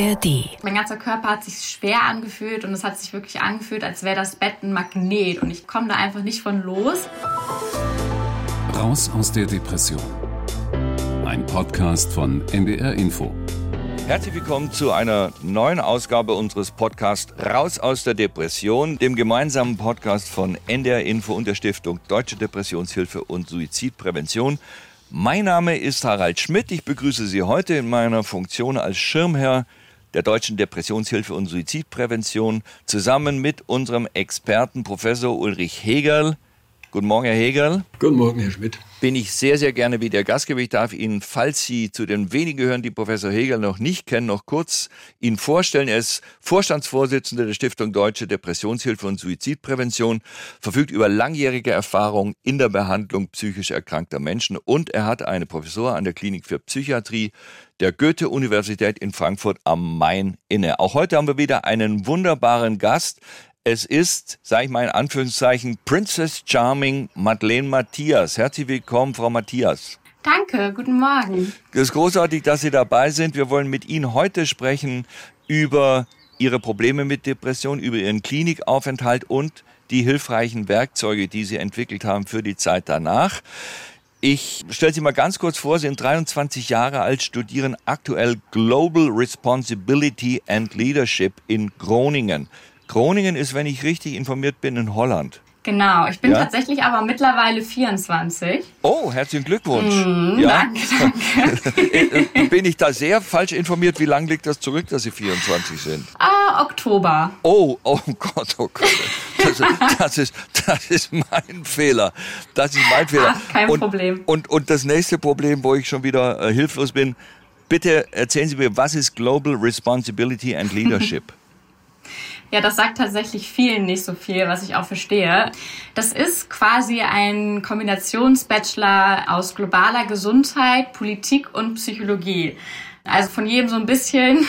ARD. Mein ganzer Körper hat sich schwer angefühlt und es hat sich wirklich angefühlt, als wäre das Bett ein Magnet und ich komme da einfach nicht von los. Raus aus der Depression. Ein Podcast von NDR Info. Herzlich willkommen zu einer neuen Ausgabe unseres Podcasts Raus aus der Depression, dem gemeinsamen Podcast von NDR Info und der Stiftung Deutsche Depressionshilfe und Suizidprävention. Mein Name ist Harald Schmidt. Ich begrüße Sie heute in meiner Funktion als Schirmherr der Deutschen Depressionshilfe und Suizidprävention zusammen mit unserem Experten Professor Ulrich Hegerl. Guten Morgen, Herr Hegerl. Guten Morgen, Herr Schmidt. Bin ich sehr, sehr gerne wieder Gastgeber. Ich darf Ihnen, falls Sie zu den wenigen gehören, die Professor Hegerl noch nicht kennen, noch kurz Ihnen vorstellen. Er ist Vorstandsvorsitzender der Stiftung Deutsche Depressionshilfe und Suizidprävention, verfügt über langjährige Erfahrung in der Behandlung psychisch erkrankter Menschen und er hat eine Professur an der Klinik für Psychiatrie der Goethe-Universität in Frankfurt am Main inne. Auch heute haben wir wieder einen wunderbaren Gast. Es ist, sage ich mal in Anführungszeichen, Princess Charming Madeleine Mathias. Herzlich willkommen, Frau Mathias. Danke, guten Morgen. Es ist großartig, dass Sie dabei sind. Wir wollen mit Ihnen heute sprechen über Ihre Probleme mit Depression, über Ihren Klinikaufenthalt und die hilfreichen Werkzeuge, die Sie entwickelt haben für die Zeit danach. Ich stelle Sie mal ganz kurz vor, Sie sind 23 Jahre alt, studieren aktuell Global Responsibility and Leadership in Groningen. Groningen ist, wenn ich richtig informiert bin, in Holland. Genau, ich bin tatsächlich aber mittlerweile 24. Oh, herzlichen Glückwunsch. Danke. Bin ich da sehr falsch informiert? Wie lange liegt das zurück, dass Sie 24 sind? Oktober. Oh Gott. Das ist mein Fehler. Das ist mein Fehler. Ach, kein Problem. Und das nächste Problem, wo ich schon wieder hilflos bin, bitte erzählen Sie mir, was ist Global Responsibility and Leadership? Ja, das sagt tatsächlich vielen nicht so viel, was ich auch verstehe. Das ist quasi ein Kombinationsbachelor aus globaler Gesundheit, Politik und Psychologie. Also von jedem so ein bisschen.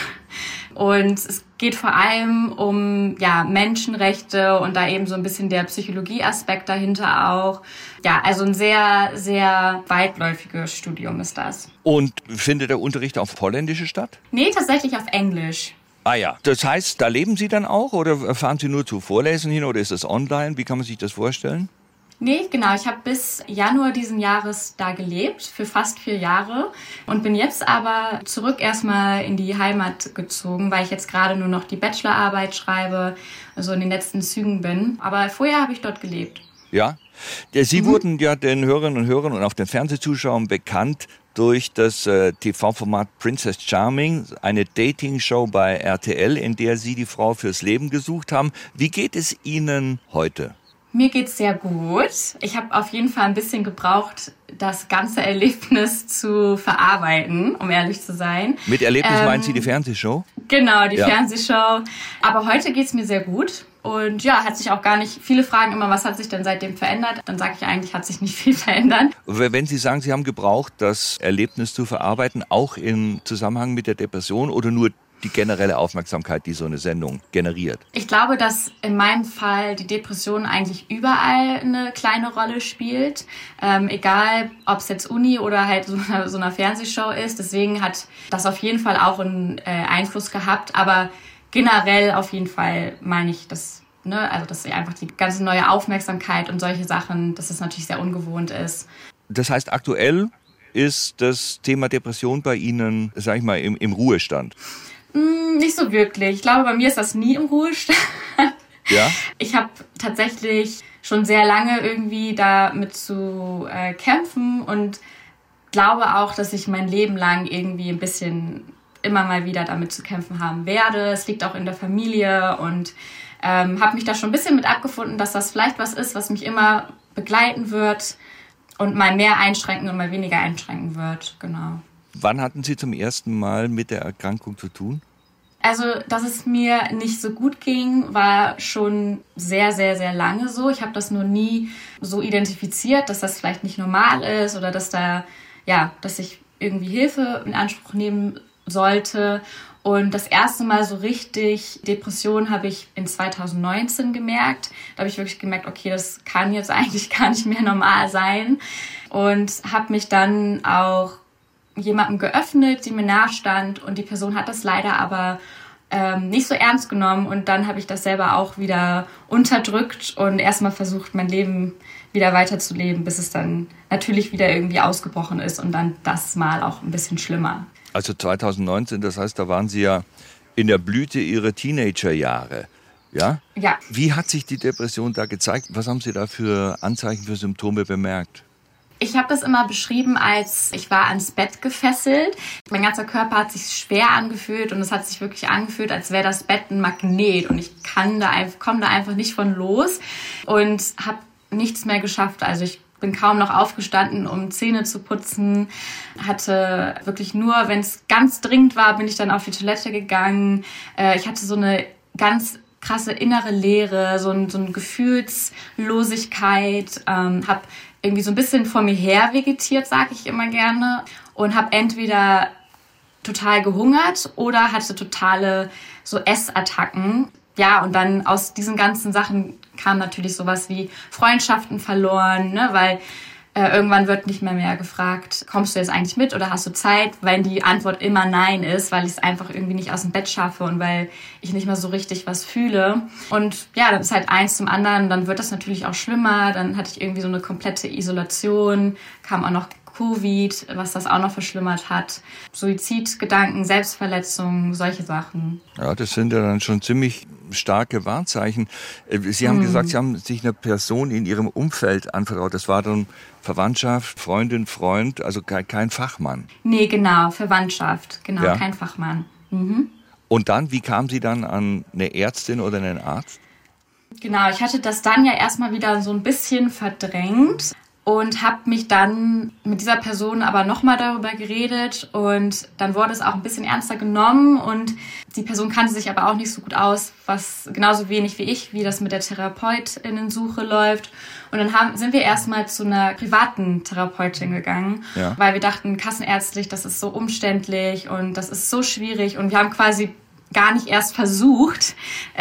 Und es geht vor allem um Menschenrechte und da eben so ein bisschen der Psychologieaspekt dahinter auch. Ja, also ein sehr, sehr weitläufiges Studium ist das. Und findet der Unterricht auf Holländisch statt? Nee, tatsächlich auf Englisch. Ah ja, das heißt, da leben Sie dann auch oder fahren Sie nur zu Vorlesungen hin oder ist das online? Wie kann man sich das vorstellen? Nee, genau. Ich habe bis Januar diesen Jahres da gelebt, für fast 4 Jahre und bin jetzt aber zurück erstmal in die Heimat gezogen, weil ich jetzt gerade nur noch die Bachelorarbeit schreibe, also in den letzten Zügen bin. Aber vorher habe ich dort gelebt. Ja, Sie wurden ja den Hörerinnen und Hörern und auch den Fernsehzuschauern bekannt durch das TV-Format Princess Charming, eine Dating-Show bei RTL, in der Sie die Frau fürs Leben gesucht haben. Wie geht es Ihnen heute? Mir geht's sehr gut. Ich habe auf jeden Fall ein bisschen gebraucht, das ganze Erlebnis zu verarbeiten, um ehrlich zu sein. Mit Erlebnis meinen Sie die Fernsehshow? Genau, die Fernsehshow. Aber heute geht's mir sehr gut. Und ja, hat sich auch gar nicht, viele fragen immer, was hat sich denn seitdem verändert? Dann sage ich eigentlich, hat sich nicht viel verändert. Wenn Sie sagen, Sie haben gebraucht, das Erlebnis zu verarbeiten, auch im Zusammenhang mit der Depression oder nur die generelle Aufmerksamkeit, die so eine Sendung generiert? Ich glaube, dass in meinem Fall die Depression eigentlich überall eine kleine Rolle spielt. Egal, ob es jetzt Uni oder halt so eine Fernsehshow ist. Deswegen hat das auf jeden Fall auch einen Einfluss gehabt. Aber generell auf jeden Fall meine ich, dass einfach die ganze neue Aufmerksamkeit und solche Sachen, dass es natürlich sehr ungewohnt ist. Das heißt, aktuell ist das Thema Depression bei Ihnen, sag ich mal, im Ruhestand? Nicht so wirklich. Ich glaube, bei mir ist das nie im Ruhestand. Ja? Ich habe tatsächlich schon sehr lange irgendwie damit zu kämpfen und glaube auch, dass ich mein Leben lang irgendwie ein bisschen immer mal wieder damit zu kämpfen haben werde. Es liegt auch in der Familie und habe mich da schon ein bisschen mit abgefunden, dass das vielleicht was ist, was mich immer begleiten wird und mal mehr einschränken und mal weniger einschränken wird. Genau. Wann hatten Sie zum ersten Mal mit der Erkrankung zu tun? Also, dass es mir nicht so gut ging, war schon sehr, sehr, sehr lange so. Ich habe das nur nie so identifiziert, dass das vielleicht nicht normal ist oder dass ich irgendwie Hilfe in Anspruch nehmen sollte. Und das erste Mal so richtig Depression habe ich in 2019 gemerkt. Da habe ich wirklich gemerkt, okay, das kann jetzt eigentlich gar nicht mehr normal sein. Und habe mich dann auch jemandem geöffnet, die mir nahestand, und die Person hat das leider aber nicht so ernst genommen, und dann habe ich das selber auch wieder unterdrückt und erstmal versucht, mein Leben wieder weiterzuleben, bis es dann natürlich wieder irgendwie ausgebrochen ist und dann das Mal auch ein bisschen schlimmer. Also 2019, das heißt, da waren Sie ja in der Blüte Ihrer Teenagerjahre, ja? Ja. Wie hat sich die Depression da gezeigt? Was haben Sie da für Anzeichen, für Symptome bemerkt? Ich habe das immer beschrieben als, ich war ans Bett gefesselt. Mein ganzer Körper hat sich schwer angefühlt und es hat sich wirklich angefühlt, als wäre das Bett ein Magnet, und ich komme da einfach nicht von los und habe nichts mehr geschafft. Also ich bin kaum noch aufgestanden, um Zähne zu putzen. Hatte wirklich nur, wenn es ganz dringend war, bin ich dann auf die Toilette gegangen. Ich hatte so eine ganz krasse innere Leere, so eine Gefühlslosigkeit, habe irgendwie so ein bisschen vor mir her vegetiert, sage ich immer gerne, und habe entweder total gehungert oder hatte totale so Essattacken. Ja, und dann aus diesen ganzen Sachen kam natürlich sowas wie Freundschaften verloren, ne, weil irgendwann wird nicht mehr gefragt, kommst du jetzt eigentlich mit oder hast du Zeit, weil die Antwort immer nein ist, weil ich es einfach irgendwie nicht aus dem Bett schaffe und weil ich nicht mehr so richtig was fühle. Und ja, dann ist halt eins zum anderen, dann wird das natürlich auch schlimmer, dann hatte ich irgendwie so eine komplette Isolation, kam auch noch Covid, was das auch noch verschlimmert hat, Suizidgedanken, Selbstverletzungen, solche Sachen. Ja, das sind ja dann schon ziemlich starke Warnzeichen. Sie haben gesagt, Sie haben sich einer Person in Ihrem Umfeld anvertraut. Das war dann Verwandtschaft, Freundin, Freund, also kein Fachmann. Nee, genau, Verwandtschaft, genau, ja. Kein Fachmann. Mhm. Und dann, wie kam Sie dann an eine Ärztin oder einen Arzt? Genau, ich hatte das dann ja erstmal wieder so ein bisschen verdrängt und habe mich dann mit dieser Person aber nochmal darüber geredet, und dann wurde es auch ein bisschen ernster genommen, und die Person kannte sich aber auch nicht so gut aus, was genauso wenig wie ich, wie das mit der Therapeutinnensuche läuft. Und dann sind wir erstmal zu einer privaten Therapeutin gegangen, ja, weil wir dachten, kassenärztlich, das ist so umständlich und das ist so schwierig, und wir haben quasi gar nicht erst versucht,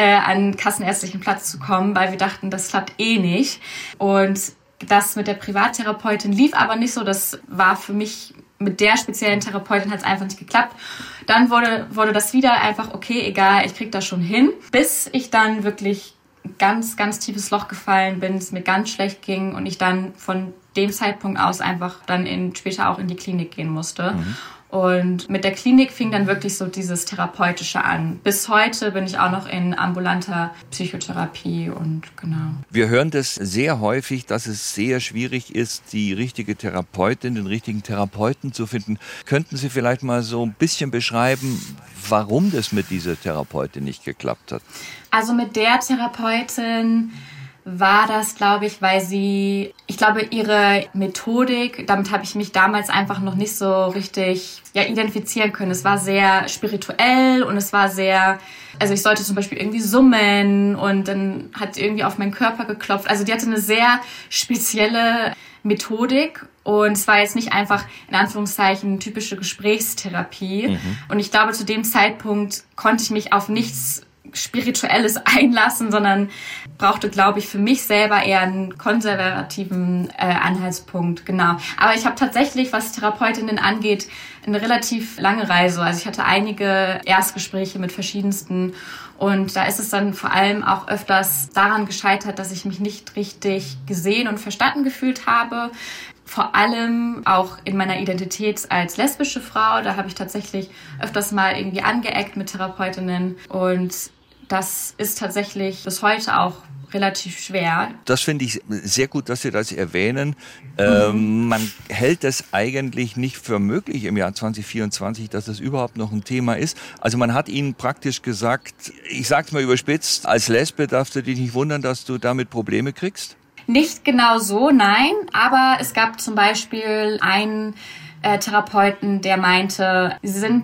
an kassenärztlichen Platz zu kommen, weil wir dachten, das klappt eh nicht. Und das mit der Privattherapeutin lief aber nicht so. Das war für mich, mit der speziellen Therapeutin hat es einfach nicht geklappt. Dann wurde das wieder einfach, okay, egal, ich krieg das schon hin. Bis ich dann wirklich ganz, ganz tiefes Loch gefallen bin, es mir ganz schlecht ging und ich dann von dem Zeitpunkt aus einfach dann später auch in die Klinik gehen musste. Mhm. Und mit der Klinik fing dann wirklich so dieses Therapeutische an. Bis heute bin ich auch noch in ambulanter Psychotherapie und genau. Wir hören das sehr häufig, dass es sehr schwierig ist, die richtige Therapeutin, den richtigen Therapeuten zu finden. Könnten Sie vielleicht mal so ein bisschen beschreiben, warum das mit dieser Therapeutin nicht geklappt hat? Also mit der Therapeutin war das, glaube ich, weil ihre Methodik, damit habe ich mich damals einfach noch nicht so richtig identifizieren können. Es war sehr spirituell und es war sehr, also ich sollte zum Beispiel irgendwie summen und dann hat sie irgendwie auf meinen Körper geklopft. Also die hatte eine sehr spezielle Methodik und es war jetzt nicht einfach, in Anführungszeichen, typische Gesprächstherapie. Mhm. Und ich glaube, zu dem Zeitpunkt konnte ich mich auf nichts Spirituelles einlassen, sondern brauchte, glaube ich, für mich selber eher einen konservativen Anhaltspunkt, genau. Aber ich habe tatsächlich, was Therapeutinnen angeht, eine relativ lange Reise. Also ich hatte einige Erstgespräche mit verschiedensten und da ist es dann vor allem auch öfters daran gescheitert, dass ich mich nicht richtig gesehen und verstanden gefühlt habe. Vor allem auch in meiner Identität als lesbische Frau. Da habe ich tatsächlich öfters mal irgendwie angeeckt mit Therapeutinnen. Und das ist tatsächlich bis heute auch relativ schwer. Das finde ich sehr gut, dass Sie das erwähnen. Man hält es eigentlich nicht für möglich im Jahr 2024, dass das überhaupt noch ein Thema ist. Also man hat Ihnen praktisch gesagt, ich sage es mal überspitzt, als Lesbe darfst du dich nicht wundern, dass du damit Probleme kriegst? Nicht genau so, nein. Aber es gab zum Beispiel einen Therapeuten, der meinte, sie sind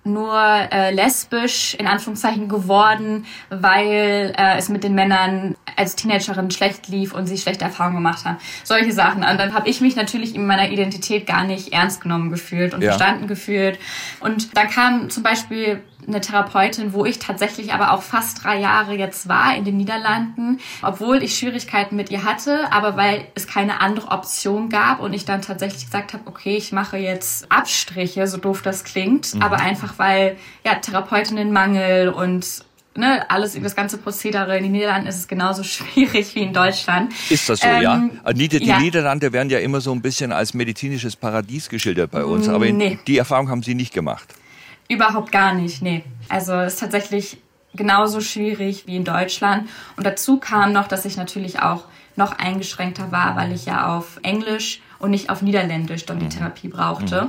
nur lesbisch in Anführungszeichen geworden, weil es mit den Männern als Teenagerin schlecht lief und sie schlechte Erfahrungen gemacht haben. Solche Sachen. Und dann habe ich mich natürlich in meiner Identität gar nicht ernst genommen gefühlt und verstanden gefühlt. Und dann kam zum Beispiel eine Therapeutin, wo ich tatsächlich aber auch fast 3 Jahre jetzt war in den Niederlanden, obwohl ich Schwierigkeiten mit ihr hatte, aber weil es keine andere Option gab und ich dann tatsächlich gesagt habe, okay, ich mache jetzt Abstriche, so doof das klingt, aber einfach weil Therapeutinnenmangel und alles, das ganze Prozedere in den Niederlanden ist es genauso schwierig wie in Deutschland. Ist das so, ja? Die Niederlande werden ja immer so ein bisschen als medizinisches Paradies geschildert bei uns, aber die Erfahrung haben Sie nicht gemacht. Überhaupt gar nicht, nee. Also es ist tatsächlich genauso schwierig wie in Deutschland. Und dazu kam noch, dass ich natürlich auch noch eingeschränkter war, weil ich ja auf Englisch und nicht auf Niederländisch dann die Therapie brauchte.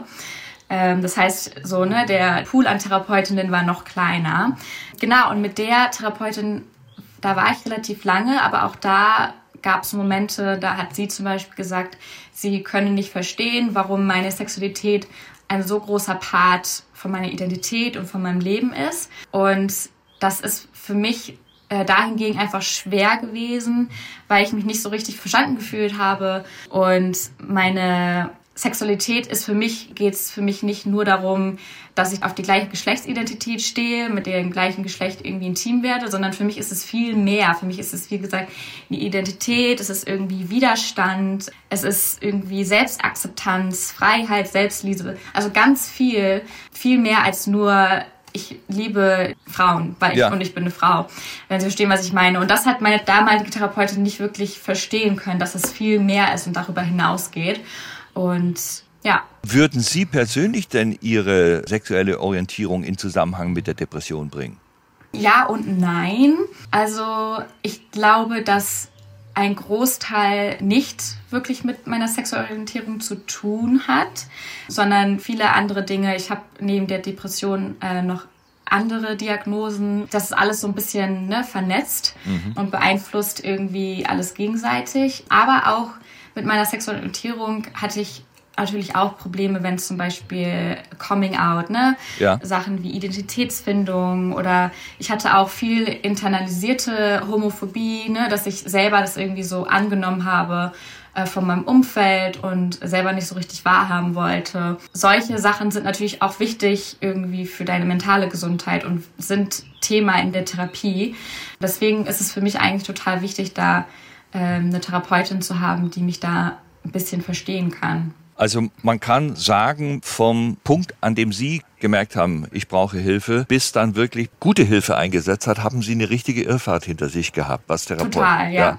Das heißt, der Pool an Therapeutinnen war noch kleiner. Genau, und mit der Therapeutin, da war ich relativ lange, aber auch da gab es Momente, da hat sie zum Beispiel gesagt, sie könne nicht verstehen, warum meine Sexualität ein so großer Part von meiner Identität und von meinem Leben ist. Und das ist für mich dahingegen einfach schwer gewesen, weil ich mich nicht so richtig verstanden gefühlt habe. Und meine Sexualität geht's für mich nicht nur darum, dass ich auf die gleiche Geschlechtsidentität stehe, mit dem gleichen Geschlecht irgendwie intim werde, sondern für mich ist es viel mehr. Für mich ist es, wie gesagt, eine Identität, es ist irgendwie Widerstand, es ist irgendwie Selbstakzeptanz, Freiheit, Selbstliebe. Also ganz viel mehr als nur ich liebe Frauen, und ich bin eine Frau, wenn Sie verstehen, was ich meine. Und das hat meine damalige Therapeutin nicht wirklich verstehen können, dass es viel mehr ist und darüber hinausgeht. Und ja. Würden Sie persönlich denn Ihre sexuelle Orientierung in Zusammenhang mit der Depression bringen? Ja und nein. Also ich glaube, dass ein Großteil nicht wirklich mit meiner sexuellen Orientierung zu tun hat, sondern viele andere Dinge. Ich habe neben der Depression noch andere Diagnosen. Das ist alles so ein bisschen vernetzt und beeinflusst irgendwie alles gegenseitig. Aber auch mit meiner sexuellen Orientierung hatte ich natürlich auch Probleme, wenn es zum Beispiel Coming Out, Sachen wie Identitätsfindung oder ich hatte auch viel internalisierte Homophobie, dass ich selber das irgendwie so angenommen habe von meinem Umfeld und selber nicht so richtig wahrhaben wollte. Solche Sachen sind natürlich auch wichtig irgendwie für deine mentale Gesundheit und sind Thema in der Therapie. Deswegen ist es für mich eigentlich total wichtig, da eine Therapeutin zu haben, die mich da ein bisschen verstehen kann. Also man kann sagen, vom Punkt, an dem Sie gemerkt haben, ich brauche Hilfe, bis dann wirklich gute Hilfe eingesetzt hat, haben Sie eine richtige Irrfahrt hinter sich gehabt, was Therapeuten. Total, ja.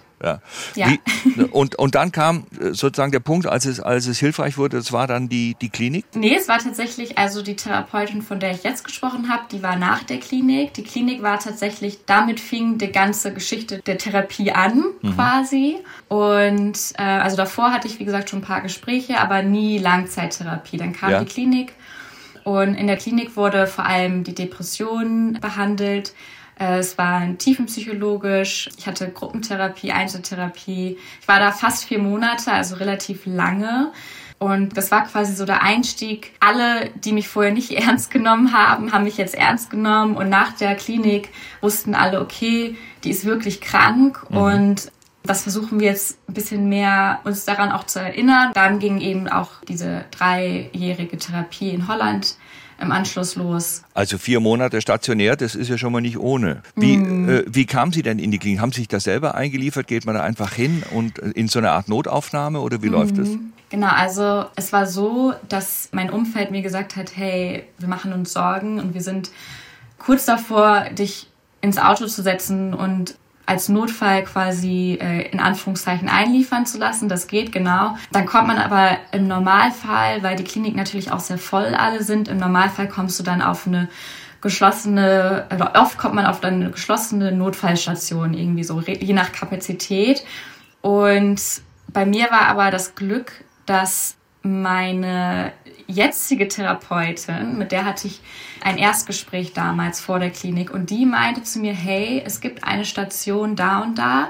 Und dann kam sozusagen der Punkt, als es hilfreich wurde, das war dann die Klinik? Nee, es war tatsächlich, also die Therapeutin, von der ich jetzt gesprochen habe, die war nach der Klinik. Die Klinik war tatsächlich, damit fing die ganze Geschichte der Therapie an, quasi. Und also davor hatte ich, wie gesagt, schon ein paar Gespräche, aber nie Langzeittherapie. Dann kam die Klinik und in der Klinik wurde vor allem die Depression behandelt. Es war tiefenpsychologisch, ich hatte Gruppentherapie, Einzeltherapie. Ich war da fast 4 Monate, also relativ lange. Und das war quasi so der Einstieg. Alle, die mich vorher nicht ernst genommen haben, haben mich jetzt ernst genommen. Und nach der Klinik wussten alle, okay, die ist wirklich krank. Und das versuchen wir jetzt ein bisschen mehr uns daran auch zu erinnern. Dann ging eben auch diese 3-jährige Therapie in Holland im Anschluss los. Also 4 Monate stationär, das ist ja schon mal nicht ohne. Wie kam Sie denn in die Klinik? Haben Sie sich da selber eingeliefert? Geht man da einfach hin und in so eine Art Notaufnahme oder wie läuft es? Genau, also es war so, dass mein Umfeld mir gesagt hat, hey, wir machen uns Sorgen und wir sind kurz davor, dich ins Auto zu setzen und als Notfall quasi in Anführungszeichen einliefern zu lassen. Das geht, genau. Dann kommt man aber im Normalfall, weil die Klinik natürlich auch sehr voll alle sind, im Normalfall kommst du dann auf eine geschlossene, oder oft kommt man auf eine geschlossene Notfallstation irgendwie so, je nach Kapazität. Und bei mir war aber das Glück, dass meine jetzige Therapeutin, mit der hatte ich ein Erstgespräch damals vor der Klinik und die meinte zu mir, hey, es gibt eine Station da und da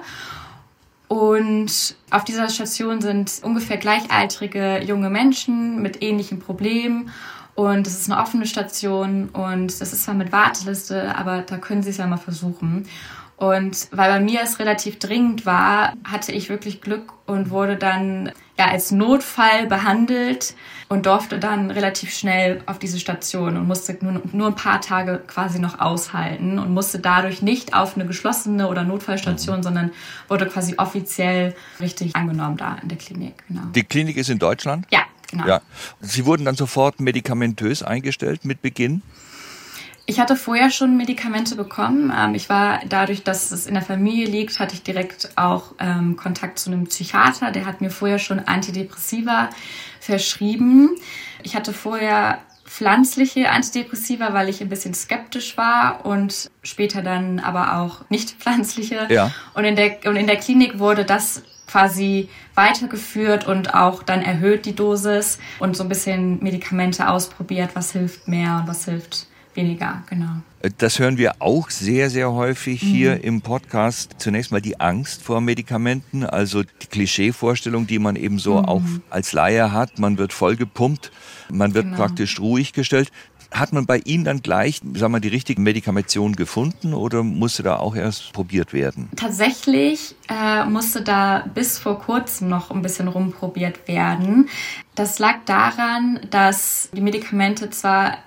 und auf dieser Station sind ungefähr gleichaltrige junge Menschen mit ähnlichen Problemen Und es ist eine offene Station und das ist zwar mit Warteliste, aber da können Sie es ja mal versuchen. Und weil bei mir es relativ dringend war, hatte ich wirklich Glück und wurde dann als Notfall behandelt und durfte dann relativ schnell auf diese Station und musste nur ein paar Tage quasi noch aushalten und musste dadurch nicht auf eine geschlossene oder Notfallstation, sondern wurde quasi offiziell richtig angenommen da in der Klinik. Genau. Die Klinik ist in Deutschland? Ja, genau. Ja. Sie wurden dann sofort medikamentös eingestellt mit Beginn? Ich hatte vorher schon Medikamente bekommen. Ich war, dadurch, dass es in der Familie liegt, hatte ich direkt auch Kontakt zu einem Psychiater. Der hat mir vorher schon Antidepressiva verschrieben. Ich hatte vorher pflanzliche Antidepressiva, weil ich ein bisschen skeptisch war und später dann aber auch nicht pflanzliche. Ja. Und in der Klinik wurde das quasi weitergeführt und auch dann erhöht die Dosis und so ein bisschen Medikamente ausprobiert, was hilft mehr und was hilft weniger, genau. Das hören wir auch sehr, sehr häufig hier im Podcast. Zunächst mal die Angst vor Medikamenten, also die Klischeevorstellung, die man eben so auch als Laie hat. Man wird voll gepumpt, man wird praktisch ruhig gestellt. Hat man bei Ihnen dann gleich, sagen wir, die richtige Medikation gefunden oder musste da auch erst probiert werden? Tatsächlich musste da bis vor kurzem noch ein bisschen rumprobiert werden. Das lag daran, dass die Medikamente zwar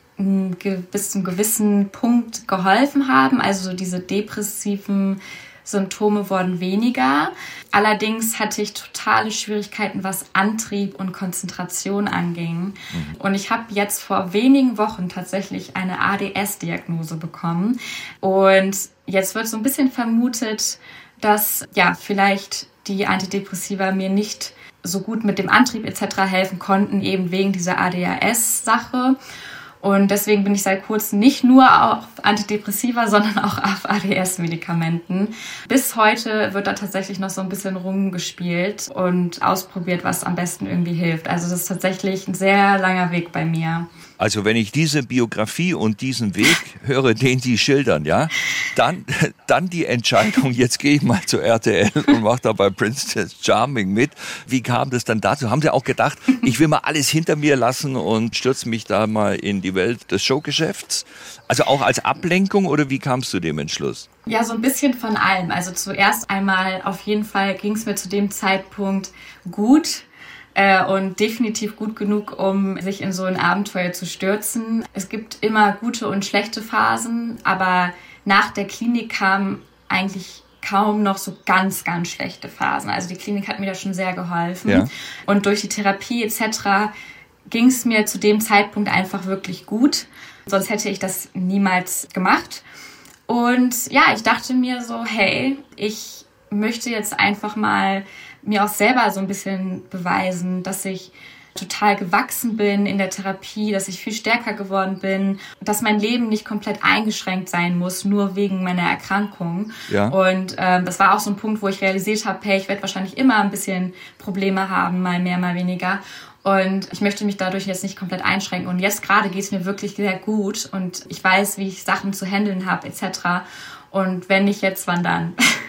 bis zum gewissen Punkt geholfen haben. Also diese depressiven Symptome wurden weniger. Allerdings hatte ich totale Schwierigkeiten, was Antrieb und Konzentration anging. Und ich habe jetzt vor wenigen Wochen tatsächlich eine ADS-Diagnose bekommen. Und jetzt wird so ein bisschen vermutet, dass vielleicht die Antidepressiva mir nicht so gut mit dem Antrieb etc. helfen konnten, eben wegen dieser ADHS-Sache. Und deswegen bin ich seit kurzem nicht nur auf Antidepressiva, sondern auch auf ADS-Medikamenten. Bis heute wird da tatsächlich noch so ein bisschen rumgespielt und ausprobiert, was am besten irgendwie hilft. Also das ist tatsächlich ein sehr langer Weg bei mir. Also wenn ich diese Biografie und diesen Weg höre, den Sie schildern, ja, dann die Entscheidung, jetzt gehe ich mal zu RTL und mache da bei Princess Charming mit. Wie kam das dann dazu? Haben Sie auch gedacht, ich will mal alles hinter mir lassen und stürze mich da mal in die Welt des Showgeschäfts? Also auch als Ablenkung oder wie kam es zu dem Entschluss? Ja, so ein bisschen von allem. Also zuerst einmal auf jeden Fall ging es mir zu dem Zeitpunkt gut. Und definitiv gut genug, um sich in so ein Abenteuer zu stürzen. Es gibt immer gute und schlechte Phasen, aber nach der Klinik kamen eigentlich kaum noch so ganz, ganz schlechte Phasen. Also die Klinik hat mir da schon sehr geholfen. Ja. Und durch die Therapie etc. ging es mir zu dem Zeitpunkt einfach wirklich gut. Sonst hätte ich das niemals gemacht. Und ja, ich dachte mir so, hey, ich möchte jetzt einfach mal mir auch selber so ein bisschen beweisen, dass ich total gewachsen bin in der Therapie, dass ich viel stärker geworden bin, dass mein Leben nicht komplett eingeschränkt sein muss, nur wegen meiner Erkrankung. Ja. Und das war auch so ein Punkt, wo ich realisiert habe, hey, ich werde wahrscheinlich immer ein bisschen Probleme haben, mal mehr, mal weniger. Und ich möchte mich dadurch jetzt nicht komplett einschränken. Und jetzt gerade geht es mir wirklich sehr gut und ich weiß, wie ich Sachen zu handeln habe etc. Und wenn nicht jetzt, wann dann?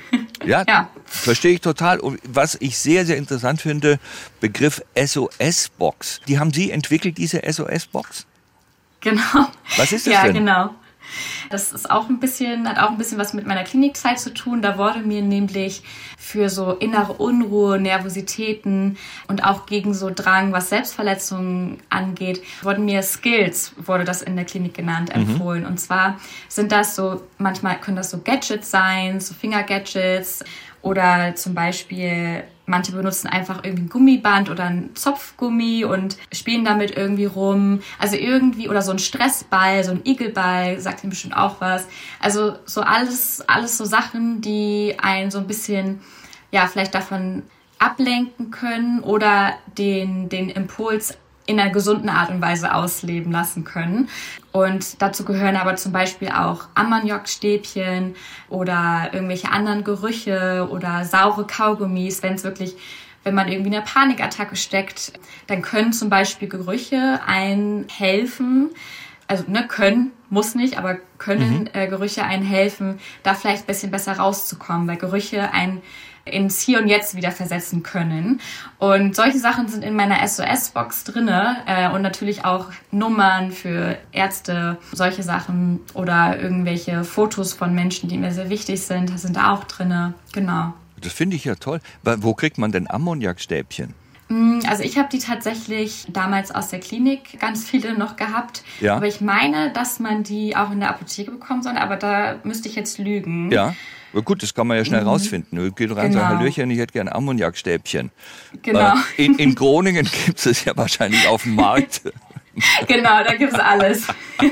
Ja, verstehe ich total. Und was ich sehr, sehr interessant finde, Begriff SOS-Box. Die haben Sie entwickelt, diese SOS-Box? Genau. Was ist das denn? Ja, genau. Das ist auch hat auch ein bisschen was mit meiner Klinikzeit zu tun. Da wurde mir nämlich für so innere Unruhe, Nervositäten und auch gegen so Drang, was Selbstverletzungen angeht, wurden mir Skills, wurde das in der Klinik genannt, empfohlen. Und zwar sind das so, manchmal können das so Gadgets sein, so Finger-Gadgets oder zum Beispiel manche benutzen einfach irgendwie ein Gummiband oder ein Zopfgummi und spielen damit irgendwie rum. Also irgendwie, oder so ein Stressball, so ein Igelball, sagt ihm bestimmt auch was. Also so alles so Sachen, die einen so ein bisschen, vielleicht davon ablenken können oder den Impuls in einer gesunden Art und Weise ausleben lassen können. Und dazu gehören aber zum Beispiel auch Ammoniakstäbchen oder irgendwelche anderen Gerüche oder saure Kaugummis. Wenn man irgendwie in einer Panikattacke steckt, dann können zum Beispiel Gerüche einen helfen, also können, muss nicht, aber können Gerüche einen helfen, da vielleicht ein bisschen besser rauszukommen, weil Gerüche einen ins Hier und Jetzt wieder versetzen können. Und solche Sachen sind in meiner SOS-Box drinne und natürlich auch Nummern für Ärzte, solche Sachen oder irgendwelche Fotos von Menschen, die mir sehr wichtig sind, sind da auch drinne. Genau. Das finde ich ja toll. Wo kriegt man denn Ammoniakstäbchen? Also ich habe die tatsächlich damals aus der Klinik ganz viele noch gehabt. Ja. Aber ich meine, dass man die auch in der Apotheke bekommen soll, aber da müsste ich jetzt lügen. Ja. Gut, das kann man ja schnell rausfinden. Geht rein und sagt, Hallöchen, ich hätte gerne Ammoniakstäbchen. Genau. In Groningen gibt es ja wahrscheinlich auf dem Markt. Genau, da gibt's alles.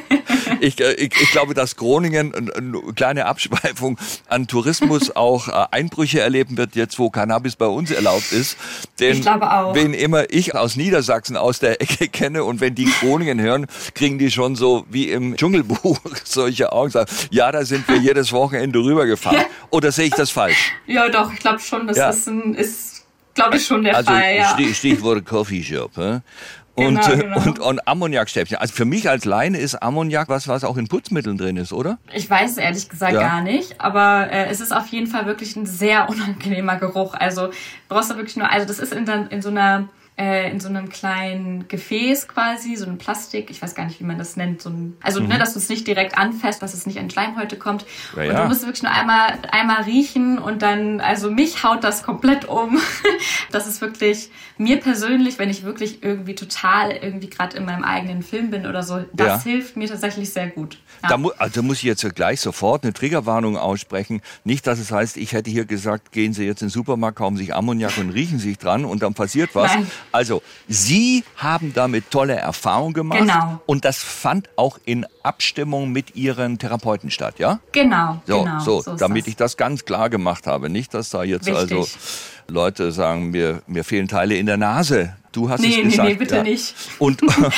Ich glaube, dass Groningen, eine kleine Abschweifung an Tourismus, auch Einbrüche erleben wird, jetzt wo Cannabis bei uns erlaubt ist. Denn ich glaube auch. Wen immer ich aus Niedersachsen aus der Ecke kenne und wenn die Groningen hören, kriegen die schon so wie im Dschungelbuch solche Augen. Sagen, ja, da sind wir jedes Wochenende rübergefahren. Ja. Oder sehe ich das falsch? Ja, doch, ich glaube schon, das ist glaube ich, schon der Fall. Ja. Stichwort Coffeeshop. Und Ammoniakstäbchen. Also für mich als Laie ist Ammoniak was auch in Putzmitteln drin ist, oder? Ich weiß es ehrlich gesagt gar nicht, aber es ist auf jeden Fall wirklich ein sehr unangenehmer Geruch. Also brauchst du wirklich nur, also das ist in so einem kleinen Gefäß quasi, so ein Plastik, ich weiß gar nicht, wie man das nennt, dass du es nicht direkt anfasst, dass es nicht an Schleimhäute kommt. Ja, und du musst wirklich nur einmal riechen und dann, also mich haut das komplett um. Das ist wirklich, mir persönlich, wenn ich wirklich irgendwie gerade in meinem eigenen Film bin oder so, das hilft mir tatsächlich sehr gut. Ja. Da muss ich jetzt gleich sofort eine Triggerwarnung aussprechen. Nicht, dass es heißt, ich hätte hier gesagt, gehen Sie jetzt in den Supermarkt, kaufen sich Ammoniak und riechen sich dran und dann passiert was. Nein. Also, Sie haben damit tolle Erfahrungen gemacht. Genau. Und das fand auch in Abstimmung mit Ihren Therapeuten statt, ja? Genau. So damit ich das ganz klar gemacht habe. Nicht, dass da jetzt also Leute sagen, mir fehlen Teile in der Nase. Du hast es gesagt. Nee, bitte nicht. Und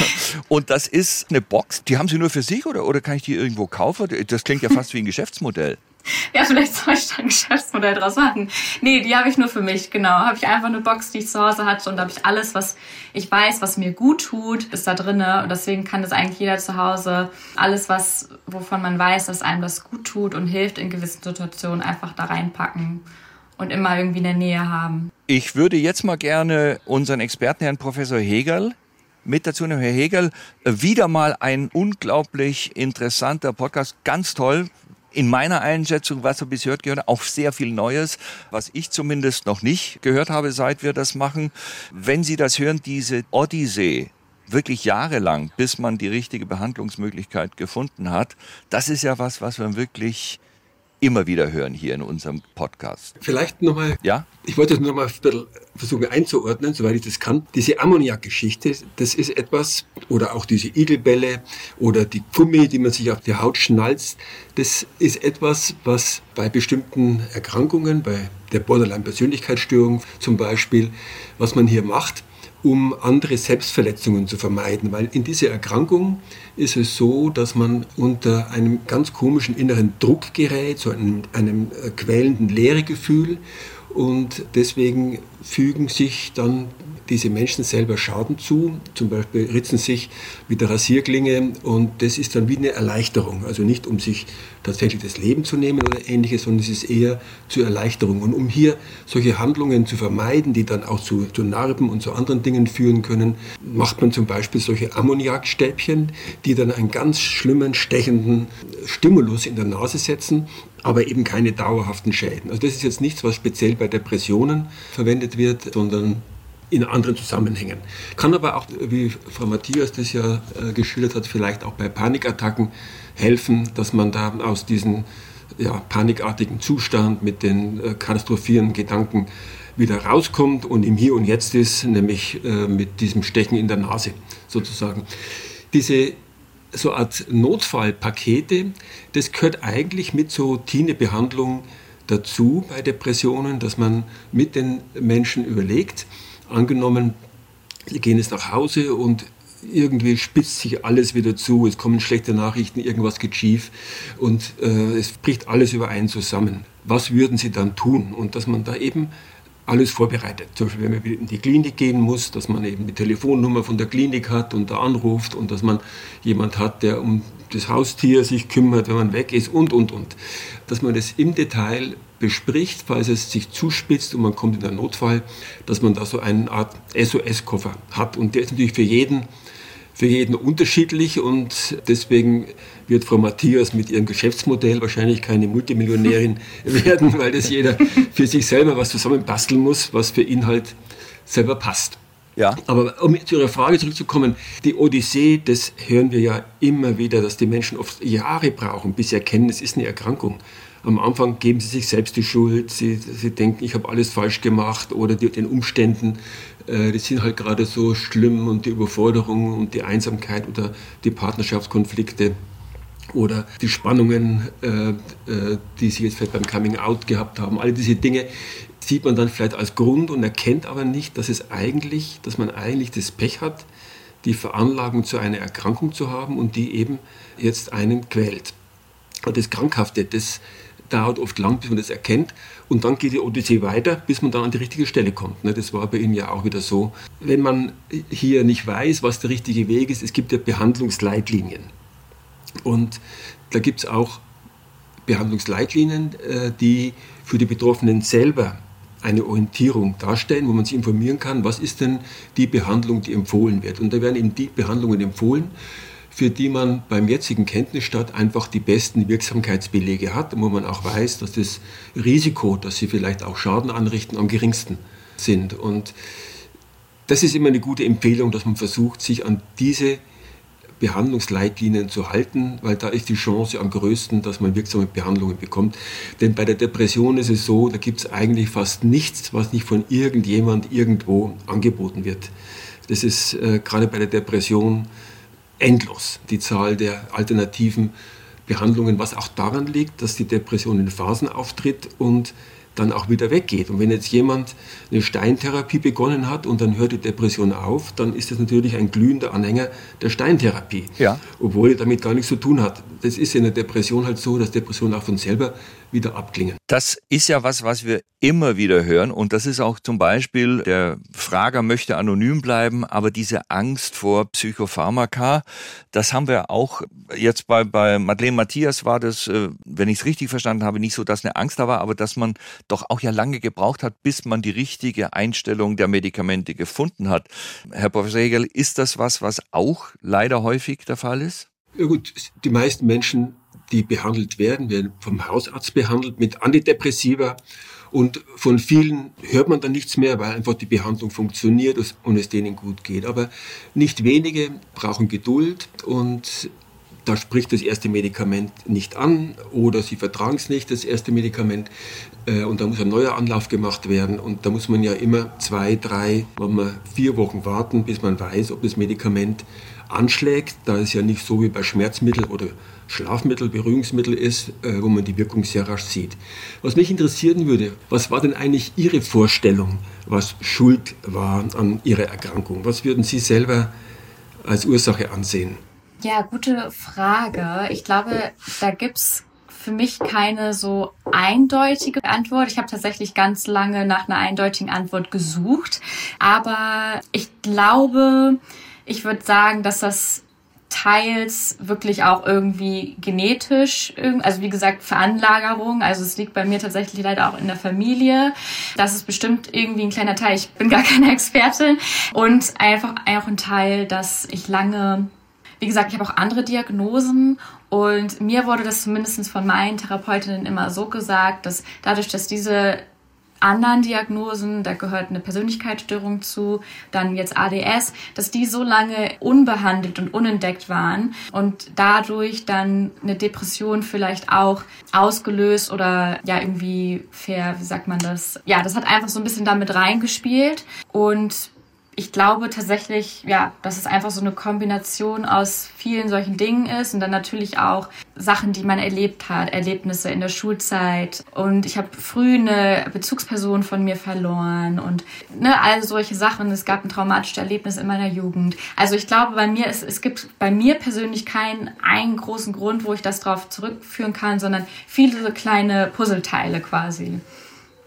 das ist eine Box, die haben Sie nur für sich oder kann ich die irgendwo kaufen? Das klingt ja fast wie ein Geschäftsmodell. Ja, vielleicht soll ich da ein Geschäftsmodell draus machen. Nee, die habe ich nur für mich, genau. Habe ich einfach eine Box, die ich zu Hause hatte und da habe ich alles, was ich weiß, was mir gut tut, ist da drinne. Und deswegen kann das eigentlich jeder zu Hause, alles, wovon man weiß, dass einem das gut tut und hilft in gewissen Situationen, einfach da reinpacken und immer irgendwie in der Nähe haben. Ich würde jetzt mal gerne unseren Experten, Herrn Professor Hegerl, mit dazu nehmen. Herr Hegerl, wieder mal ein unglaublich interessanter Podcast, ganz toll. In meiner Einschätzung, was wir bisher gehört haben, auch sehr viel Neues, was ich zumindest noch nicht gehört habe, seit wir das machen. Wenn Sie das hören, diese Odyssee, wirklich jahrelang, bis man die richtige Behandlungsmöglichkeit gefunden hat, das ist ja was wir wirklich immer wieder hören hier in unserem Podcast. Vielleicht nochmal, ich wollte es nochmal versuchen einzuordnen, soweit ich das kann. Diese Ammoniakgeschichte, das ist etwas, oder auch diese Igelbälle oder die Gummi, die man sich auf die Haut schnalzt, das ist etwas, was bei bestimmten Erkrankungen, bei der Borderline-Persönlichkeitsstörung zum Beispiel, was man hier macht, um andere Selbstverletzungen zu vermeiden. Weil in dieser Erkrankung ist es so, dass man unter einem ganz komischen inneren Druck gerät, so einem quälenden Leeregefühl. Und deswegen fügen sich dann diese Menschen selber Schaden zu. Zum Beispiel ritzen sich mit der Rasierklinge und das ist dann wie eine Erleichterung. Also nicht, um sich tatsächlich das Leben zu nehmen oder Ähnliches, sondern es ist eher zur Erleichterung. Und um hier solche Handlungen zu vermeiden, die dann auch zu Narben und zu anderen Dingen führen können, macht man zum Beispiel solche Ammoniakstäbchen, die dann einen ganz schlimmen, stechenden Stimulus in der Nase setzen, aber eben keine dauerhaften Schäden. Also das ist jetzt nichts, was speziell bei Depressionen verwendet wird, sondern in anderen Zusammenhängen. Kann aber auch, wie Frau Matthias das ja geschildert hat, vielleicht auch bei Panikattacken helfen, dass man da aus diesem panikartigen Zustand mit den katastrophierenden Gedanken wieder rauskommt und im Hier und Jetzt ist, nämlich mit diesem Stechen in der Nase sozusagen. Diese so Art Notfallpakete, das gehört eigentlich mit zur Routinebehandlung dazu bei Depressionen, dass man mit den Menschen überlegt, angenommen, sie gehen jetzt nach Hause und irgendwie spitzt sich alles wieder zu, es kommen schlechte Nachrichten, irgendwas geht schief und es bricht alles über einen zusammen. Was würden sie dann tun? Und dass man da eben alles vorbereitet. Zum Beispiel, wenn man in die Klinik gehen muss, dass man eben die Telefonnummer von der Klinik hat und da anruft und dass man jemand hat, der um das Haustier sich kümmert, wenn man weg ist und. Dass man das im Detail bespricht, falls es sich zuspitzt und man kommt in einen Notfall, dass man da so eine Art SOS-Koffer hat. Und der ist natürlich für jeden unterschiedlich und deswegen wird Frau Matthias mit ihrem Geschäftsmodell wahrscheinlich keine Multimillionärin werden, weil das jeder für sich selber was zusammenbasteln muss, was für ihn halt selber passt. Ja. Aber um zu Ihrer Frage zurückzukommen, die Odyssee, das hören wir ja immer wieder, dass die Menschen oft Jahre brauchen, bis sie erkennen, es ist eine Erkrankung. Am Anfang geben sie sich selbst die Schuld, sie denken, ich habe alles falsch gemacht oder den Umständen, die sind halt gerade so schlimm und die Überforderung und die Einsamkeit oder die Partnerschaftskonflikte oder die Spannungen, die sie jetzt vielleicht beim Coming Out gehabt haben. All diese Dinge sieht man dann vielleicht als Grund und erkennt aber nicht, dass man eigentlich das Pech hat, die Veranlagung zu einer Erkrankung zu haben und die eben jetzt einen quält. Und das Krankhafte, das dauert oft lang, bis man das erkennt. Und dann geht die Odyssee weiter, bis man dann an die richtige Stelle kommt. Das war bei Ihnen ja auch wieder so. Wenn man hier nicht weiß, was der richtige Weg ist, es gibt ja Behandlungsleitlinien. Und da gibt es auch Behandlungsleitlinien, die für die Betroffenen selber eine Orientierung darstellen, wo man sich informieren kann, was ist denn die Behandlung, die empfohlen wird. Und da werden eben die Behandlungen empfohlen, für die man beim jetzigen Kenntnisstand einfach die besten Wirksamkeitsbelege hat und wo man auch weiß, dass das Risiko, dass sie vielleicht auch Schaden anrichten, am geringsten sind. Und das ist immer eine gute Empfehlung, dass man versucht, sich an diese Behandlungsleitlinien zu halten, weil da ist die Chance am größten, dass man wirksame Behandlungen bekommt. Denn bei der Depression ist es so, da gibt es eigentlich fast nichts, was nicht von irgendjemand irgendwo angeboten wird. Das ist gerade bei der Depression endlos, die Zahl der alternativen Behandlungen, was auch daran liegt, dass die Depression in Phasen auftritt und dann auch wieder weggeht. Und wenn jetzt jemand eine Steintherapie begonnen hat und dann hört die Depression auf, dann ist das natürlich ein glühender Anhänger der Steintherapie, ja, obwohl er damit gar nichts zu tun hat. Das ist in der Depression halt so, dass Depressionen auch von selber wieder abklingen. Das ist ja was wir immer wieder hören und das ist auch zum Beispiel, der Frager möchte anonym bleiben, aber diese Angst vor Psychopharmaka, das haben wir auch jetzt bei Madeleine Matthias war das, wenn ich es richtig verstanden habe, nicht so, dass eine Angst da war, aber dass man doch auch ja lange gebraucht hat, bis man die richtige Einstellung der Medikamente gefunden hat. Herr Professor Hegel, ist das was auch leider häufig der Fall ist? Ja gut, die meisten Menschen, die behandelt werden vom Hausarzt behandelt mit Antidepressiva und von vielen hört man dann nichts mehr, weil einfach die Behandlung funktioniert und es denen gut geht. Aber nicht wenige brauchen Geduld und da spricht das erste Medikament nicht an oder sie vertragen es nicht, das erste Medikament, und da muss ein neuer Anlauf gemacht werden und da muss man ja immer 2, 3, 4 Wochen warten, bis man weiß, ob das Medikament anschlägt, da es ja nicht so wie bei Schmerzmittel oder Schlafmittel, Beruhigungsmittel ist, wo man die Wirkung sehr rasch sieht. Was mich interessieren würde, was war denn eigentlich Ihre Vorstellung, was Schuld war an Ihrer Erkrankung? Was würden Sie selber als Ursache ansehen? Ja, gute Frage. Ich glaube, da gibt's für mich keine so eindeutige Antwort. Ich habe tatsächlich ganz lange nach einer eindeutigen Antwort gesucht. Aber ich glaube, ich würde sagen, dass das teils wirklich auch irgendwie genetisch, also wie gesagt Veranlagerung, also es liegt bei mir tatsächlich leider auch in der Familie. Das ist bestimmt irgendwie ein kleiner Teil, ich bin gar keine Expertin. Und einfach auch ein Teil, dass ich lange, wie gesagt, ich habe auch andere Diagnosen und mir wurde das zumindest von meinen Therapeutinnen immer so gesagt, dass dadurch, dass diese anderen Diagnosen, da gehört eine Persönlichkeitsstörung zu, dann jetzt ADS, dass die so lange unbehandelt und unentdeckt waren und dadurch dann eine Depression vielleicht auch ausgelöst oder ja irgendwie wie sagt man das? Ja, das hat einfach so ein bisschen damit reingespielt und ich glaube tatsächlich, ja, dass es einfach so eine Kombination aus vielen solchen Dingen ist und dann natürlich auch Sachen, die man erlebt hat, Erlebnisse in der Schulzeit. Und ich habe früh eine Bezugsperson von mir verloren und all solche Sachen. Es gab ein traumatisches Erlebnis in meiner Jugend. Also ich glaube, es gibt bei mir persönlich keinen einen großen Grund, wo ich das drauf zurückführen kann, sondern viele so kleine Puzzleteile quasi.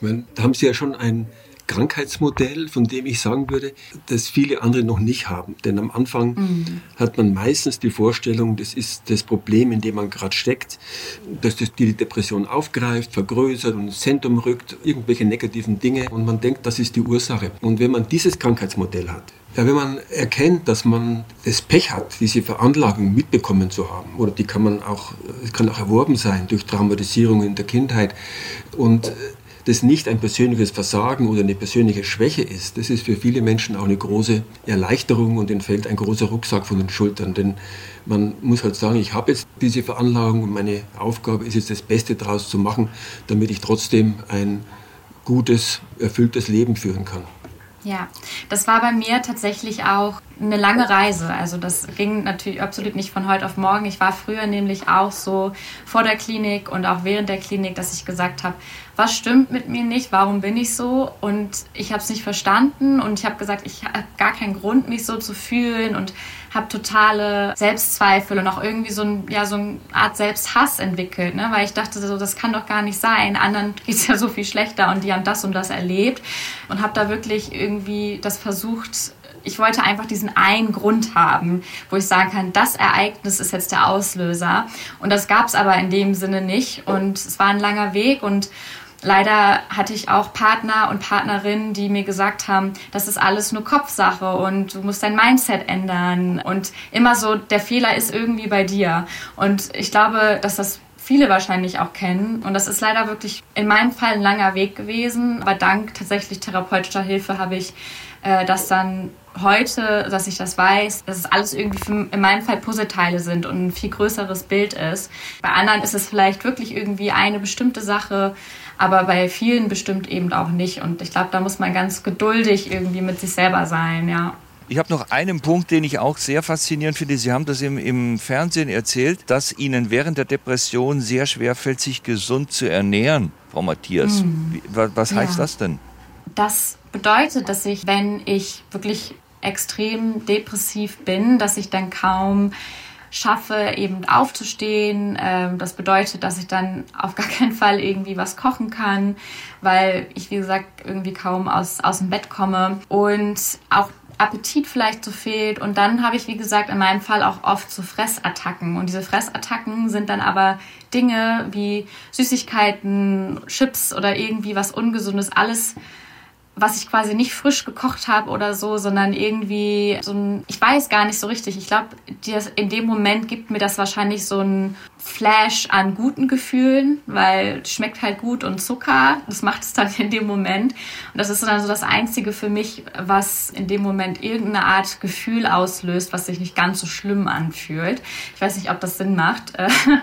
Da haben Sie ja schon ein Krankheitsmodell, von dem ich sagen würde, dass viele andere noch nicht haben. Denn am Anfang hat man meistens die Vorstellung, das ist das Problem, in dem man gerade steckt, dass das die Depression aufgreift, vergrößert und ins Zentrum rückt, irgendwelche negativen Dinge und man denkt, das ist die Ursache. Und wenn man dieses Krankheitsmodell hat, ja, wenn man erkennt, dass man das Pech hat, diese Veranlagung mitbekommen zu haben, oder die kann auch erworben sein durch Traumatisierung in der Kindheit und das nicht ein persönliches Versagen oder eine persönliche Schwäche ist, das ist für viele Menschen auch eine große Erleichterung und ihnen fällt ein großer Rucksack von den Schultern. Denn man muss halt sagen, ich habe jetzt diese Veranlagung und meine Aufgabe ist jetzt das Beste daraus zu machen, damit ich trotzdem ein gutes, erfülltes Leben führen kann. Ja, das war bei mir tatsächlich auch eine lange Reise. Also das ging natürlich absolut nicht von heute auf morgen. Ich war früher nämlich auch so vor der Klinik und auch während der Klinik, dass ich gesagt habe, was stimmt mit mir nicht, warum bin ich so? Und ich habe es nicht verstanden und ich habe gesagt, ich habe gar keinen Grund, mich so zu fühlen und habe totale Selbstzweifel und auch irgendwie so eine Art Selbsthass entwickelt, ne? Weil ich dachte, so, das kann doch gar nicht sein, anderen geht es ja so viel schlechter und die haben das und das erlebt und habe da wirklich irgendwie das versucht. Ich wollte einfach diesen einen Grund haben, wo ich sagen kann, das Ereignis ist jetzt der Auslöser. Und das gab es aber in dem Sinne nicht. Und es war ein langer Weg. Und leider hatte ich auch Partner und Partnerinnen, die mir gesagt haben, das ist alles nur Kopfsache und du musst dein Mindset ändern. Und immer so, der Fehler ist irgendwie bei dir. Und ich glaube, dass das viele wahrscheinlich auch kennen. Und das ist leider wirklich in meinem Fall ein langer Weg gewesen. Aber dank tatsächlich therapeutischer Hilfe habe ich das dann heute, dass ich das weiß, dass es alles irgendwie in meinem Fall Puzzleteile sind und ein viel größeres Bild ist. Bei anderen ist es vielleicht wirklich irgendwie eine bestimmte Sache, aber bei vielen bestimmt eben auch nicht. Und ich glaube, da muss man ganz geduldig irgendwie mit sich selber sein, ja. Ich habe noch einen Punkt, den ich auch sehr faszinierend finde. Sie haben das im Fernsehen erzählt, dass Ihnen während der Depression sehr schwer fällt, sich gesund zu ernähren, Frau Matthias. Was heißt das denn? Das bedeutet, dass ich, wenn ich wirklich extrem depressiv bin, dass ich dann kaum schaffe, eben aufzustehen. Das bedeutet, dass ich dann auf gar keinen Fall irgendwie was kochen kann, weil ich, wie gesagt, irgendwie kaum aus dem Bett komme und auch Appetit vielleicht so fehlt. Und dann habe ich, wie gesagt, in meinem Fall auch oft so Fressattacken. Und diese Fressattacken sind dann aber Dinge wie Süßigkeiten, Chips oder irgendwie was Ungesundes, alles, was ich quasi nicht frisch gekocht habe oder so, sondern irgendwie so ein, ich weiß gar nicht so richtig. Ich glaube, in dem Moment gibt mir das wahrscheinlich so ein Flash an guten Gefühlen, weil es schmeckt halt gut und Zucker, das macht es dann in dem Moment. Und das ist dann so das Einzige für mich, was in dem Moment irgendeine Art Gefühl auslöst, was sich nicht ganz so schlimm anfühlt. Ich weiß nicht, ob das Sinn macht.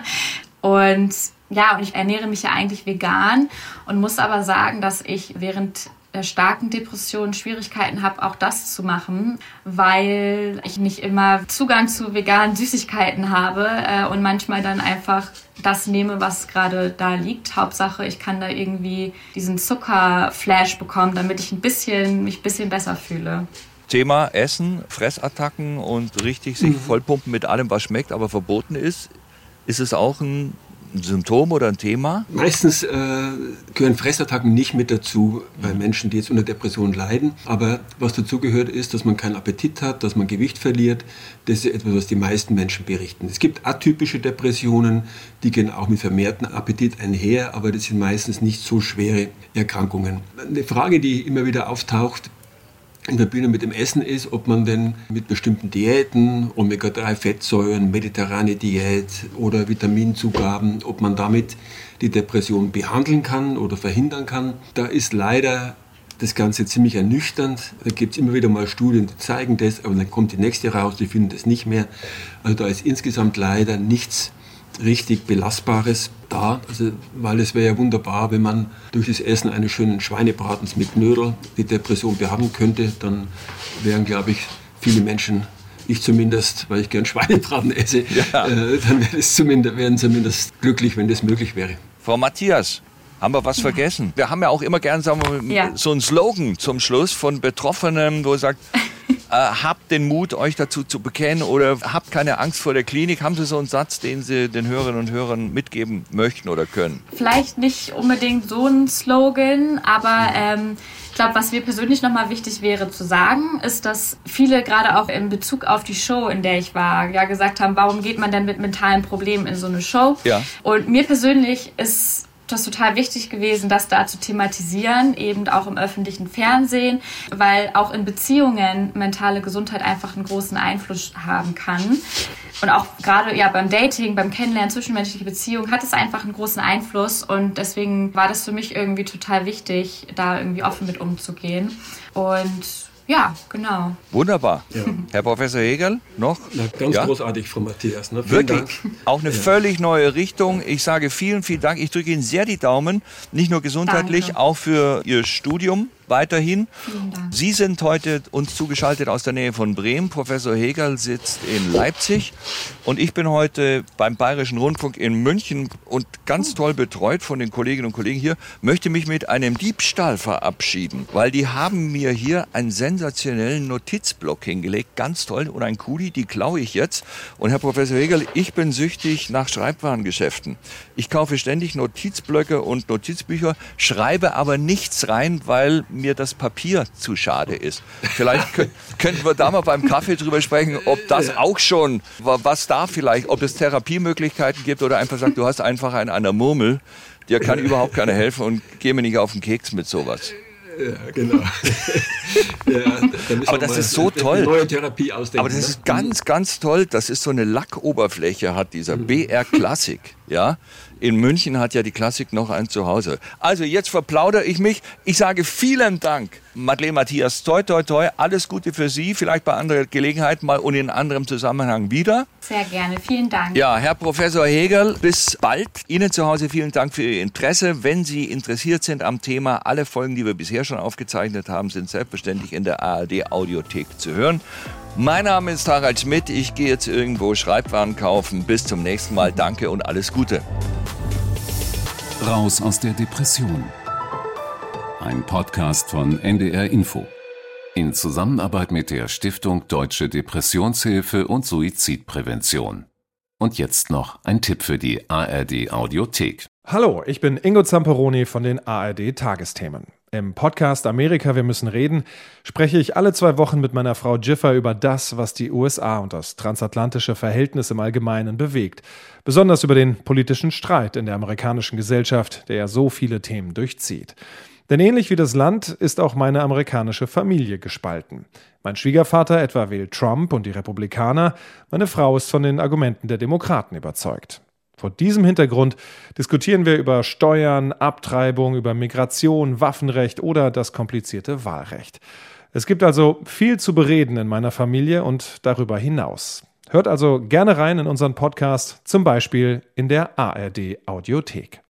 Und ich ernähre mich ja eigentlich vegan und muss aber sagen, dass ich während der starken Depression Schwierigkeiten habe, auch das zu machen, weil ich nicht immer Zugang zu veganen Süßigkeiten habe und manchmal dann einfach das nehme, was gerade da liegt. Hauptsache, ich kann da irgendwie diesen Zuckerflash bekommen, damit ich mich ein bisschen besser fühle. Thema Essen, Fressattacken und richtig sich vollpumpen mit allem, was schmeckt, aber verboten ist. Ist es auch ein Symptom oder ein Thema? Meistens gehören Fressattacken nicht mit dazu bei Menschen, die jetzt unter Depression leiden. Aber was dazu gehört, ist, dass man keinen Appetit hat, dass man Gewicht verliert. Das ist etwas, was die meisten Menschen berichten. Es gibt atypische Depressionen, die gehen auch mit vermehrtem Appetit einher, aber das sind meistens nicht so schwere Erkrankungen. Eine Frage, die immer wieder auftaucht in Verbindung mit dem Essen ist, ob man denn mit bestimmten Diäten, Omega-3-Fettsäuren, mediterrane Diät oder Vitaminzugaben, ob man damit die Depression behandeln kann oder verhindern kann. Da ist leider das Ganze ziemlich ernüchternd. Da gibt es immer wieder mal Studien, die zeigen das, aber dann kommt die nächste raus, die finden das nicht mehr. Also da ist insgesamt leider nichts richtig Belastbares da, weil es wäre ja wunderbar, wenn man durch das Essen eines schönen Schweinebratens mit Knödel die Depression behandeln könnte, dann wären, glaube ich, viele Menschen, ich zumindest, weil ich gern Schweinebraten esse, dann wären zumindest glücklich, wenn das möglich wäre. Frau Matthias, haben wir was vergessen? Wir haben ja auch immer gern, sagen wir, so einen Slogan zum Schluss von Betroffenen, wo er sagt, habt den Mut, euch dazu zu bekennen oder habt keine Angst vor der Klinik. Haben Sie so einen Satz, den Sie den Hörerinnen und Hörern mitgeben möchten oder können? Vielleicht nicht unbedingt so ein Slogan, aber ich glaube, was mir persönlich nochmal wichtig wäre zu sagen, ist, dass viele gerade auch in Bezug auf die Show, in der ich war, ja gesagt haben, warum geht man denn mit mentalen Problemen in so eine Show? Ja. Und mir persönlich ist das total wichtig gewesen, das da zu thematisieren, eben auch im öffentlichen Fernsehen, weil auch in Beziehungen mentale Gesundheit einfach einen großen Einfluss haben kann. Und auch gerade beim Dating, beim Kennenlernen, zwischenmenschliche Beziehungen hat es einfach einen großen Einfluss. Und deswegen war das für mich irgendwie total wichtig, da irgendwie offen mit umzugehen. Und ja, genau. Wunderbar. Ja. Herr Professor Hegerl, noch? Na, ganz großartig, Frau Matthias. Ne? Wirklich, auch eine völlig neue Richtung. Ich sage vielen, vielen Dank. Ich drücke Ihnen sehr die Daumen, nicht nur gesundheitlich, Danke. Auch für Ihr Studium weiterhin. Vielen Dank. Sie sind heute uns zugeschaltet aus der Nähe von Bremen. Professor Hegerl sitzt in Leipzig und ich bin heute beim Bayerischen Rundfunk in München und ganz toll betreut von den Kolleginnen und Kollegen hier, möchte mich mit einem Diebstahl verabschieden, weil die haben mir hier einen sensationellen Notizblock hingelegt, ganz toll, und ein Kuli, die klaue ich jetzt. Und Herr Professor Hegerl, ich bin süchtig nach Schreibwarengeschäften. Ich kaufe ständig Notizblöcke und Notizbücher, schreibe aber nichts rein, weil mir das Papier zu schade ist. Vielleicht könnten wir da mal beim Kaffee drüber sprechen, ob das auch schon, was da vielleicht, ob es Therapiemöglichkeiten gibt oder einfach sagt, du hast einfach einen an der Murmel, dir kann überhaupt keiner helfen und geh mir nicht auf den Keks mit sowas. Ja, genau. Aber das ist so toll. Neue Therapie ausdenken. Aber das ist ganz, ganz toll. Das ist so eine Lackoberfläche, hat dieser BR Klassik. Ja? In München hat ja die Klassik noch ein Zuhause. Also jetzt verplaudere ich mich. Ich sage vielen Dank, Madeleine Matthias. Toi, toi, toi. Alles Gute für Sie. Vielleicht bei anderer Gelegenheit mal und in anderem Zusammenhang wieder. Sehr gerne. Vielen Dank. Ja, Herr Professor Hegerl, bis bald. Ihnen zu Hause vielen Dank für Ihr Interesse. Wenn Sie interessiert sind am Thema, alle Folgen, die wir bisher schon aufgezeichnet haben, sind selbstverständlich in der ARD-Audiothek zu hören. Mein Name ist Harald Schmidt. Ich gehe jetzt irgendwo Schreibwaren kaufen. Bis zum nächsten Mal. Danke und alles Gute. Raus aus der Depression. Ein Podcast von NDR Info. In Zusammenarbeit mit der Stiftung Deutsche Depressionshilfe und Suizidprävention. Und jetzt noch ein Tipp für die ARD Audiothek. Hallo, ich bin Ingo Zamperoni von den ARD Tagesthemen. Im Podcast Amerika, wir müssen reden, spreche ich alle 2 Wochen mit meiner Frau Jiffer über das, was die USA und das transatlantische Verhältnis im Allgemeinen bewegt. Besonders über den politischen Streit in der amerikanischen Gesellschaft, der ja so viele Themen durchzieht. Denn ähnlich wie das Land ist auch meine amerikanische Familie gespalten. Mein Schwiegervater etwa wählt Trump und die Republikaner, meine Frau ist von den Argumenten der Demokraten überzeugt. Vor diesem Hintergrund diskutieren wir über Steuern, Abtreibung, über Migration, Waffenrecht oder das komplizierte Wahlrecht. Es gibt also viel zu bereden in meiner Familie und darüber hinaus. Hört also gerne rein in unseren Podcast, zum Beispiel in der ARD Audiothek.